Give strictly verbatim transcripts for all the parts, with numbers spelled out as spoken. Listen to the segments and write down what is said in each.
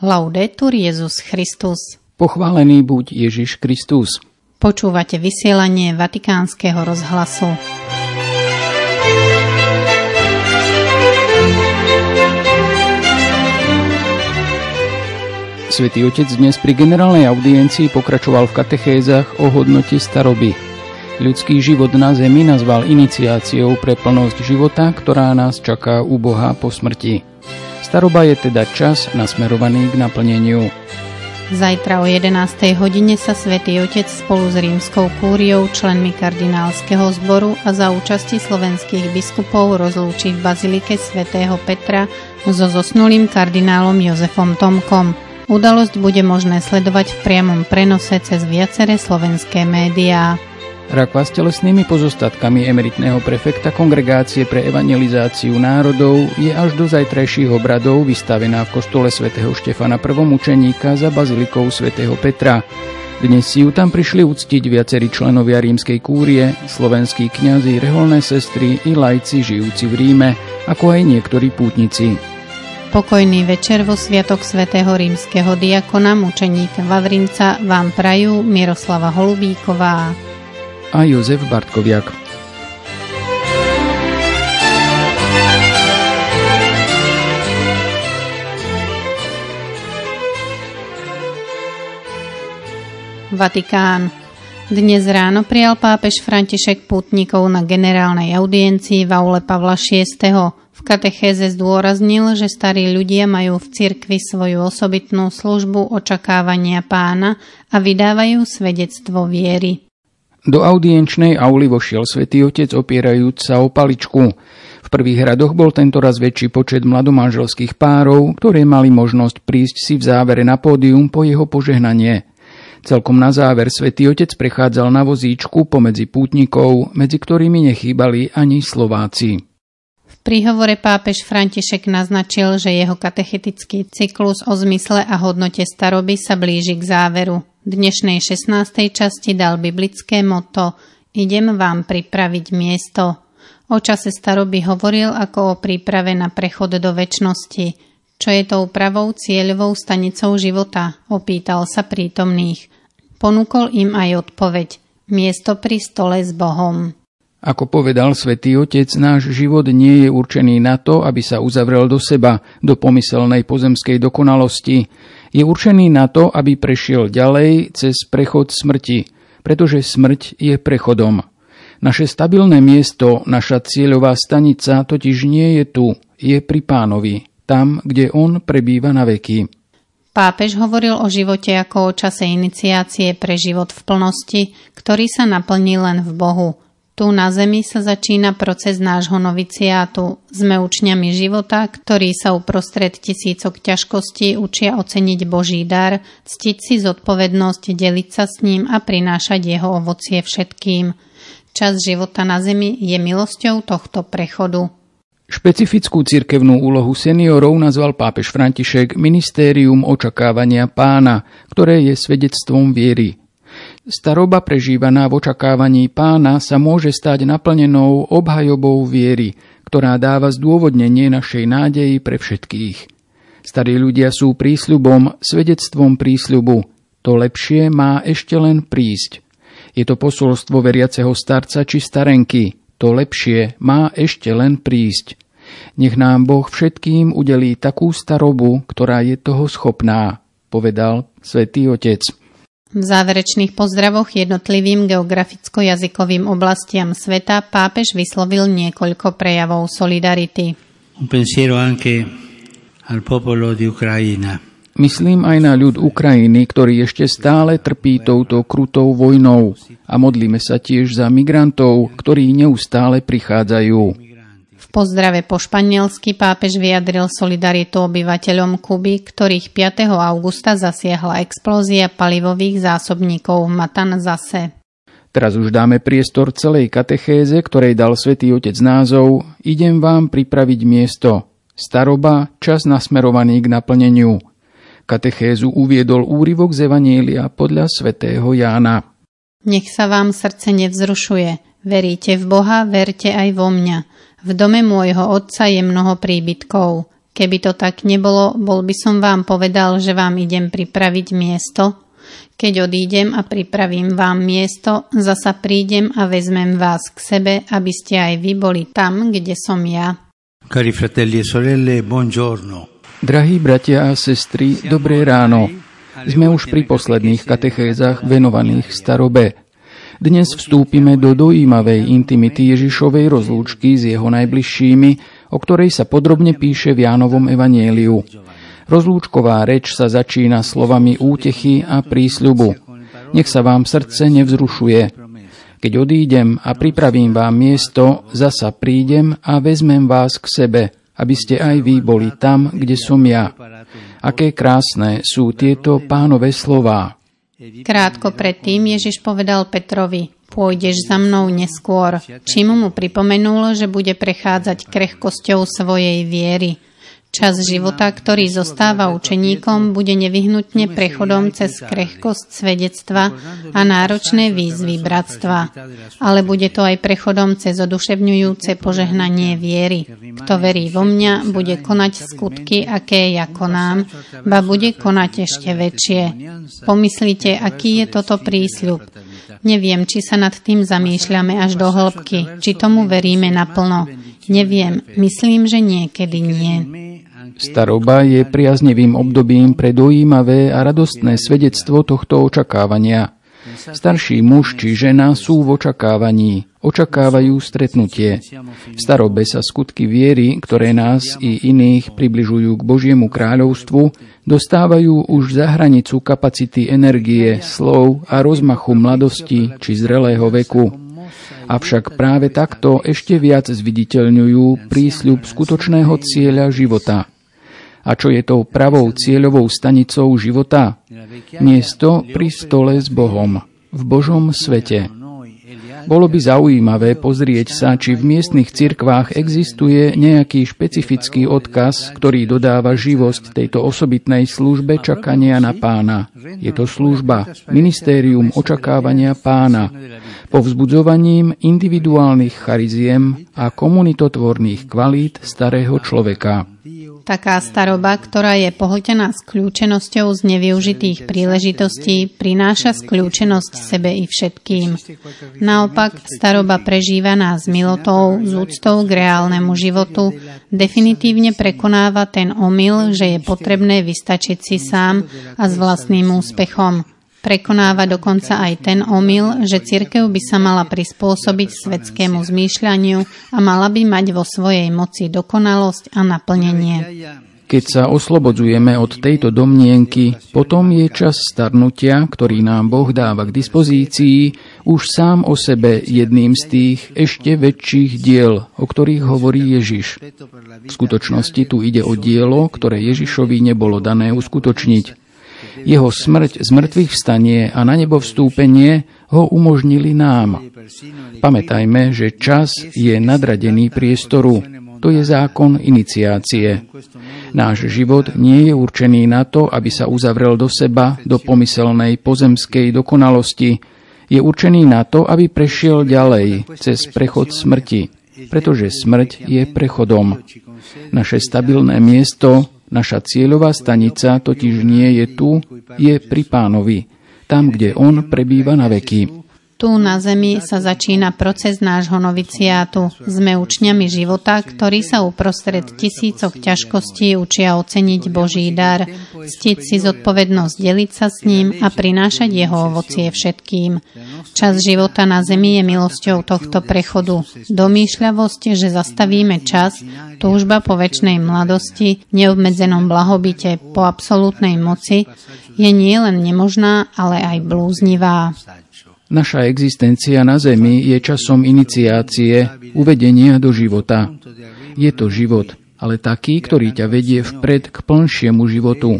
Laudetur Jesus Christus. Pochválený buď Ježiš Kristus. Počúvate vysielanie Vatikánskeho rozhlasu. Svätý Otec dnes pri generálnej audiencii pokračoval v katechézach o hodnote staroby. Ľudský život na zemi nazval iniciáciou pre plnosť života, ktorá nás čaká u Boha po smrti. Staroba je teda čas nasmerovaný k naplneniu. Zajtra o jedenástej hodine sa Svätý Otec spolu s rímskou kúriou, členmi kardinálskeho zboru a za účasti slovenských biskupov rozlúči v bazilike svätého Petra so zosnulým kardinálom Jozefom Tomkom. Udalosť bude možné sledovať v priamom prenose cez viaceré slovenské médiá. Rakva s telesnými pozostatkami emeritného prefekta Kongregácie pre evangelizáciu národov je až do zajtrajších obradov vystavená v kostole svätého Štefana Prvomučeníka za bazilikou svätého Petra. Dnes si ju tam prišli uctiť viacerí členovia rímskej kúrie, slovenskí kňazi, reholné sestry i laici žijúci v Ríme, ako aj niektorí pútnici. Pokojný večer vo sviatok svätého rímskeho diakona mučeníka Vavrinca vám prajú Miroslava Holubíková a Jozef Bartkoviak. Vatikán. Dnes ráno prijal pápež František pútnikov na generálnej audiencii v aule Pavla šiesteho. V katechéze zdôraznil, že starí ľudia majú v cirkvi svoju osobitnú službu očakávania Pána a vydávajú svedectvo viery. Do audienčnej auly vošiel Svätý Otec opierajúc sa o paličku. V prvých radoch bol tentoraz väčší počet mladomanželských párov, ktoré mali možnosť prísť si v závere na pódium po jeho požehnanie. Celkom na záver Svätý Otec prechádzal na vozíčku pomedzi pútnikov, medzi ktorými nechýbali ani Slováci. V príhovore pápež František naznačil, že jeho katechetický cyklus o zmysle a hodnote staroby sa blíži k záveru. V dnešnej šestnástej časti dal biblické motto Idem vám pripraviť miesto. O čase staroby hovoril ako o príprave na prechod do večnosti. Čo je tou pravou cieľovou stanicou života? Opýtal sa prítomných. Ponúkol im aj odpoveď. Miesto pri stole s Bohom. Ako povedal Svätý Otec, náš život nie je určený na to, aby sa uzavrel do seba, do pomyselnej pozemskej dokonalosti. Je určený na to, aby prešiel ďalej cez prechod smrti, pretože smrť je prechodom. Naše stabilné miesto, naša cieľová stanica totiž nie je tu, je pri Pánovi, tam, kde on prebýva na veky. Pápež hovoril o živote ako o čase iniciácie pre život v plnosti, ktorý sa naplní len v Bohu. Tu na zemi sa začína proces nášho noviciátu. Sme učňami života, ktorí sa uprostred tisícok ťažkostí učia oceniť Boží dar, ctiť si zodpovednosť, deliť sa s ním a prinášať jeho ovocie všetkým. Čas života na zemi je milosťou tohto prechodu. Špecifickú cirkevnú úlohu seniorov nazval pápež František ministérium očakávania Pána, ktoré je svedectvom viery. Staroba prežívaná v očakávaní Pána sa môže stať naplnenou obhajobou viery, ktorá dáva zdôvodnenie našej nádeji pre všetkých. Starí ľudia sú prísľubom, svedectvom prísľubu. To lepšie má ešte len prísť. Je to posolstvo veriaceho starca či starenky. To lepšie má ešte len prísť. Nech nám Boh všetkým udelí takú starobu, ktorá je toho schopná, povedal Svätý Otec. V záverečných pozdravoch jednotlivým geograficko-jazykovým oblastiam sveta pápež vyslovil niekoľko prejavov solidarity. Un pensiero anche al popolo di Ucraina. Myslím aj na ľud Ukrajiny, ktorý ešte stále trpí touto krutou vojnou, a modlíme sa tiež za migrantov, ktorí neustále prichádzajú. V pozdrave po španielsky pápež vyjadril solidaritu obyvateľom Kuby, ktorých piateho augusta zasiahla explózia palivových zásobníkov v Matanzase. Teraz už dáme priestor celej katechéze, ktorej dal Svätý Otec názov Idem vám pripraviť miesto. Staroba, čas nasmerovaný k naplneniu. Katechézu uviedol úryvok z Evanjelia podľa svätého Jána. Nech sa vám srdce nevzrušuje. Veríte v Boha, verte aj vo mňa. V dome môjho otca je mnoho príbytkov. Keby to tak nebolo, bol by som vám povedal, že vám idem pripraviť miesto. Keď odídem a pripravím vám miesto, zasa prídem a vezmem vás k sebe, aby ste aj vy boli tam, kde som ja. Cari fratelli e sorelle, buongiorno. Drahí bratia a sestry, dobré ráno. Sme už pri posledných katechézach venovaných starobe. Dnes vstúpime do dojímavej intimity Ježišovej rozlúčky s jeho najbližšími, o ktorej sa podrobne píše v Jánovom evanjeliu. Rozlúčková reč sa začína slovami útechy a prísľubu. Nech sa vám srdce nevzrušuje. Keď odídem a pripravím vám miesto, zasa prídem a vezmem vás k sebe, aby ste aj vy boli tam, kde som ja. Aké krásne sú tieto Pánove slová. Krátko predtým Ježiš povedal Petrovi: pôjdeš za mnou neskôr, čím mu pripomenul, že bude prechádzať krehkosťou svojej viery. Čas života, ktorý zostáva učeníkom, bude nevyhnutne prechodom cez krehkosť svedectva a náročné výzvy bratstva. Ale bude to aj prechodom cez oduševňujúce požehnanie viery. Kto verí vo mňa, bude konať skutky, aké ja konám, ba bude konať ešte väčšie. Pomyslite, aký je toto prísľub. Neviem, či sa nad tým zamýšľame až do hĺbky, či tomu veríme naplno. Neviem, myslím, že niekedy nie. Staroba je priaznivým obdobím pre dojímavé a radostné svedectvo tohto očakávania. Starší muž či žena sú v očakávaní, očakávajú stretnutie. V starobe sa skutky viery, ktoré nás i iných približujú k Božiemu kráľovstvu, dostávajú už za hranicu kapacity energie, slov a rozmachu mladosti či zrelého veku. Avšak práve takto ešte viac zviditeľňujú prísľub skutočného cieľa života. A čo je tou pravou cieľovou stanicou života? Miesto pri stole s Bohom, v Božom svete. Bolo by zaujímavé pozrieť sa, či v miestnych cirkvách existuje nejaký špecifický odkaz, ktorý dodáva živosť tejto osobitnej službe čakania na Pána. Je to služba, ministérium očakávania Pána, povzbudzovaním individuálnych chariziem a komunitotvorných kvalít starého človeka. Taká staroba, ktorá je pohltená skľúčenosťou z nevyužitých príležitostí, prináša skľúčenosť sebe i všetkým. Naopak, staroba prežívaná s milotou, s úctou k reálnemu životu, definitívne prekonáva ten omyl, že je potrebné vystačiť si sám a s vlastným úspechom. Prekonáva dokonca aj ten omyl, že cirkev by sa mala prispôsobiť svetskému zmýšľaniu a mala by mať vo svojej moci dokonalosť a naplnenie. Keď sa oslobodzujeme od tejto domnienky, potom je čas starnutia, ktorý nám Boh dáva k dispozícii, už sám o sebe jedným z tých ešte väčších diel, o ktorých hovorí Ježiš. V skutočnosti tu ide o dielo, ktoré Ježišovi nebolo dané uskutočniť. Jeho smrť, zmrtvých vstanie a na nebo vstúpenie ho umožnili nám. Pamätajme, že čas je nadradený priestoru. To je zákon iniciácie. Náš život nie je určený na to, aby sa uzavrel do seba, do pomyselnej pozemskej dokonalosti. Je určený na to, aby prešiel ďalej, cez prechod smrti. Pretože smrť je prechodom. Naše stabilné miesto, naša cieľová stanica totiž nie je tu, je pri Pánovi, tam, kde On prebýva na veky. Tu na zemi sa začína proces nášho noviciátu. Sme učňami života, ktorí sa uprostred tisícok ťažkostí učia oceniť Boží dar, ctiť si zodpovednosť deliť sa s ním a prinášať jeho ovocie všetkým. Čas života na zemi je milosťou tohto prechodu. Domýšľavosť, že zastavíme čas, túžba po večnej mladosti, neobmedzenom blahobite, po absolútnej moci, je nielen nemožná, ale aj blúznivá. Naša existencia na zemi je časom iniciácie, uvedenia do života. Je to život, ale taký, ktorý ťa vedie vpred k plnšiemu životu.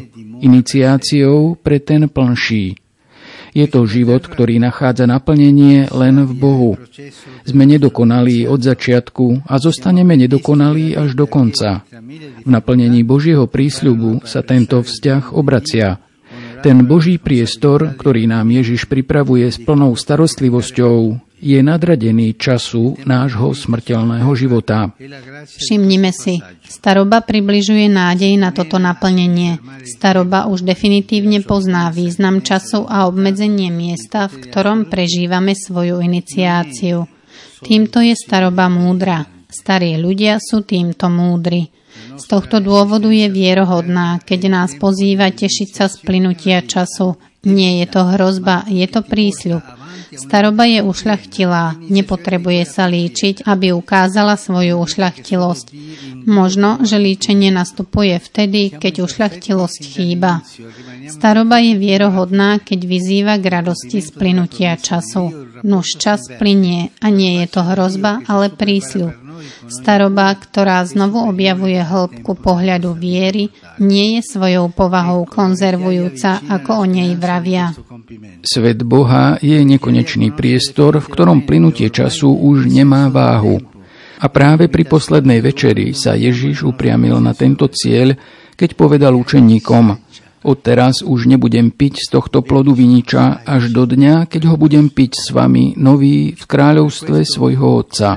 Iniciáciou pre ten plnší. Je to život, ktorý nachádza naplnenie len v Bohu. Sme nedokonalí od začiatku a zostaneme nedokonalí až do konca. V naplnení Božieho prísľubu sa tento vzťah obracia. Ten Boží priestor, ktorý nám Ježiš pripravuje s plnou starostlivosťou, je nadradený času nášho smrteľného života. Všimnime si, staroba približuje nádej na toto naplnenie. Staroba už definitívne pozná význam času a obmedzenie miesta, v ktorom prežívame svoju iniciáciu. Týmto je staroba múdra. Starí ľudia sú týmto múdri. Z tohto dôvodu je vierohodná, keď nás pozýva tešiť sa z plynutia času. Nie je to hrozba, je to prísľub. Staroba je ušľachtilá, nepotrebuje sa líčiť, aby ukázala svoju ušľachtilosť. Možno, že líčenie nastupuje vtedy, keď ušľachtilosť chýba. Staroba je vierohodná, keď vyzýva k radosti z plynutia času. Nuž čas plynie a nie je to hrozba, ale prísľub. Staroba, ktorá znovu objavuje hĺbku pohľadu viery, nie je svojou povahou konzervujúca, ako o nej vravia. Svet Boha je nekonečný priestor, v ktorom plynutie času už nemá váhu. A práve pri poslednej večeri sa Ježiš upriamil na tento cieľ, keď povedal učeníkom: odteraz už nebudem piť z tohto plodu viniča až do dňa, keď ho budem piť s vami nový v kráľovstve svojho Otca.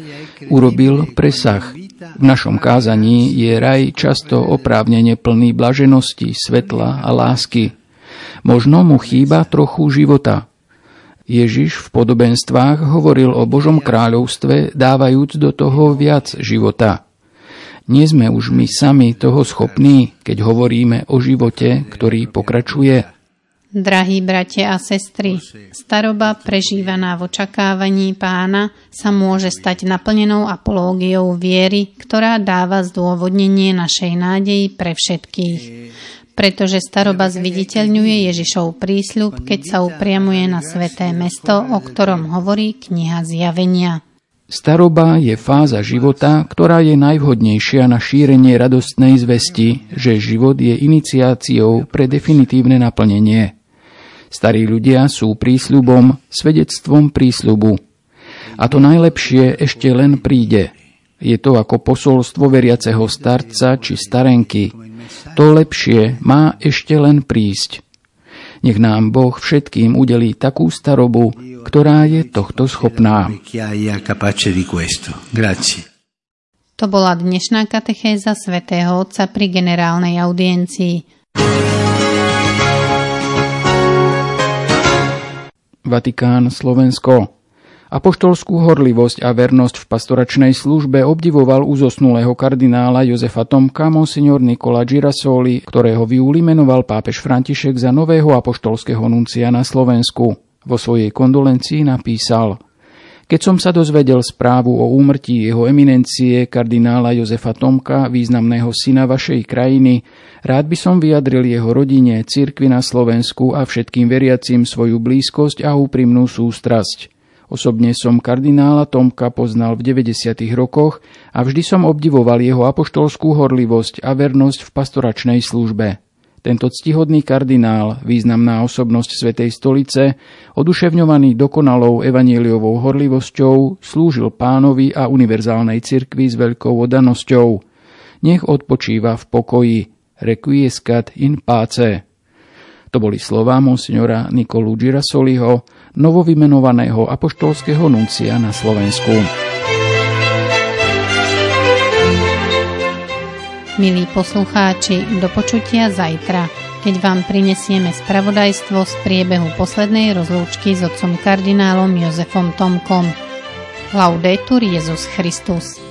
Urobil presah. V našom kázaní je raj často oprávnene plný blaženosti, svetla a lásky. Možno mu chýba trochu života. Ježiš v podobenstvách hovoril o Božom kráľovstve, dávajúc do toho viac života. Nie sme už my sami toho schopní, keď hovoríme o živote, ktorý pokračuje? Drahí bratia a sestry, staroba prežívaná v očakávaní Pána sa môže stať naplnenou apológiou viery, ktorá dáva zdôvodnenie našej nádeji pre všetkých. Pretože staroba zviditeľňuje Ježišov prísľub, keď sa upriamuje na sväté mesto, o ktorom hovorí kniha Zjavenia. Staroba je fáza života, ktorá je najvhodnejšia na šírenie radostnej zvesti, že život je iniciáciou pre definitívne naplnenie. Starí ľudia sú prísľubom, svedectvom prísľubu. A to najlepšie ešte len príde. Je to ako posolstvo veriaceho starca či starenky. To lepšie má ešte len prísť. Nech nám Boh všetkým udelí takú starobu, ktorá je tohto schopná. To bola dnešná katechéza svätého Otca pri generálnej audiencii. Vatikán, Slovensko. Apoštolskú horlivosť a vernosť v pastoračnej službe obdivoval u zosnulého kardinála Jozefa Tomka monsignor Nicola Girasoli, ktorého v júli menoval pápež František za nového apoštolského nuncia na Slovensku. Vo svojej kondolencii napísal: Keď som sa dozvedel správu o úmrtí jeho eminencie kardinála Jozefa Tomka, významného syna vašej krajiny, rád by som vyjadril jeho rodine, cirkvi na Slovensku a všetkým veriacim svoju blízkosť a úprimnú sústrasť. Osobne som kardinála Tomka poznal v deväťdesiatych rokoch a vždy som obdivoval jeho apoštolskú horlivosť a vernosť v pastoračnej službe. Tento ctihodný kardinál, významná osobnosť Svätej stolice, oduševňovaný dokonalou evanjeliovou horlivosťou, slúžil Pánovi a univerzálnej cirkvi s veľkou oddanosťou. Nech odpočíva v pokoji. Requiescat in pace. To boli slová monsignora Nicolu Girasoliho, novovymenovaného apoštolského nuncia na Slovensku. Milí poslucháči, do počutia zajtra, keď vám prinesieme spravodajstvo z priebehu poslednej rozlúčky s otcom kardinálom Jozefom Tomkom. Laudetur Jesus Christus.